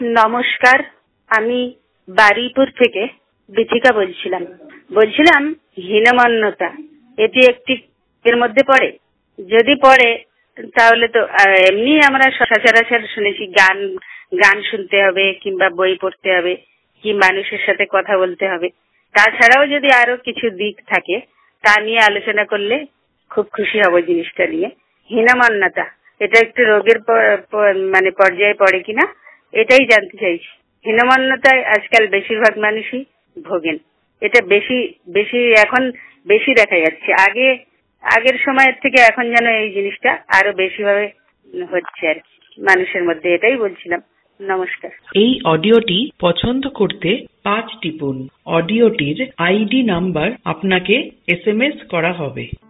নমস্কার, আমি বারুইপুর থেকে বিথিকা বলছিলাম হীনমন্যতা এটি একটি এর মধ্যে পড়ে? যদি পড়ে তাহলে তো এমনি আমরা সচরাচর শুনেছি গান শুনতে হবে কিংবা বই পড়তে হবে কি মানুষের সাথে কথা বলতে হবে। তাছাড়াও যদি আরো কিছু দিক থাকে তা নিয়ে আলোচনা করলে খুব খুশি হব জিনিসটা নিয়ে। হীনমন্যতা এটা একটু রোগের মানে পর্যায়ে পড়ে কিনা এটাই জানতে চাইছি। হীনমন্যতায় আজকাল বেশিরভাগ মানুষই ভোগেন। এটা বেশি বেশি এখন বেশি দেখা যাচ্ছে। আগের সময়ের থেকে এখন যেন এই জিনিসটা আরো বেশি ভাবে হচ্ছে আর কি মানুষের মধ্যে। এটাই বলছিলাম। নমস্কার। এই অডিওটি পছন্দ করতে 5 টিপুন। অডিওটির আইডি নাম্বার আপনাকে SMS করা হবে।